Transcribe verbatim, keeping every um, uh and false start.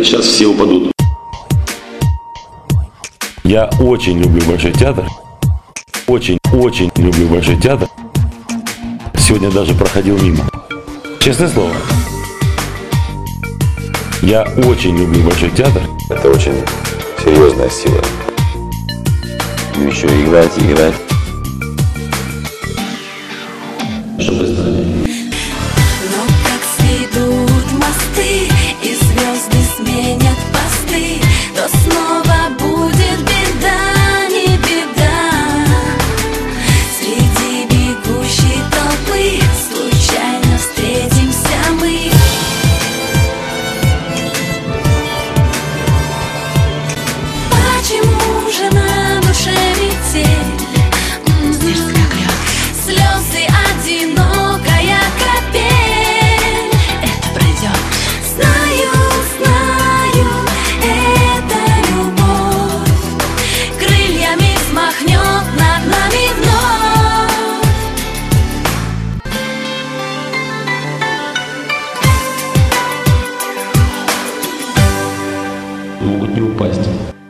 и сейчас все упадут. Я очень люблю Большой театр. Очень-очень люблю Большой театр. Сегодня даже проходил мимо. Честное слово. Я очень люблю Большой театр. Это очень серьезная сила. Еще играть, играть. Чтобы знали. Но как сведут мосты и звезды сменят посты, то снова будет беда, не беда. Среди бегущей толпы случайно встретимся мы. Почему же на душе метель? Слезы, одинокая капель. Это пройдет. Знаю, знаю, это любовь крыльями взмахнет над нами вновь. Могут не упасть.